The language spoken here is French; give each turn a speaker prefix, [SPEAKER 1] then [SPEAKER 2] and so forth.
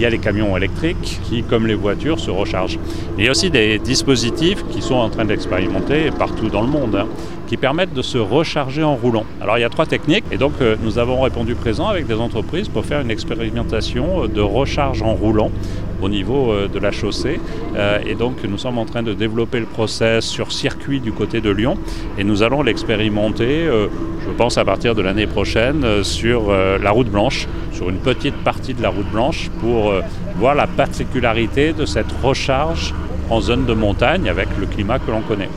[SPEAKER 1] y a les camions électriques qui, comme les voitures, se rechargent. Il y a aussi des dispositifs qui sont en train d'expérimenter partout dans le monde, qui permettent de se recharger en roulant. Alors il y a 3 techniques et donc nous avons répondu présent avec des entreprises pour faire une expérimentation de recharge en roulant au niveau de la chaussée. Et donc nous sommes en train de développer le process sur circuit du côté de Lyon et nous allons l'expérimenter, je pense à partir de l'année prochaine, sur la route blanche, sur une petite partie de la route blanche pour voir la particularité de cette recharge en zone de montagne avec le climat que l'on connaît.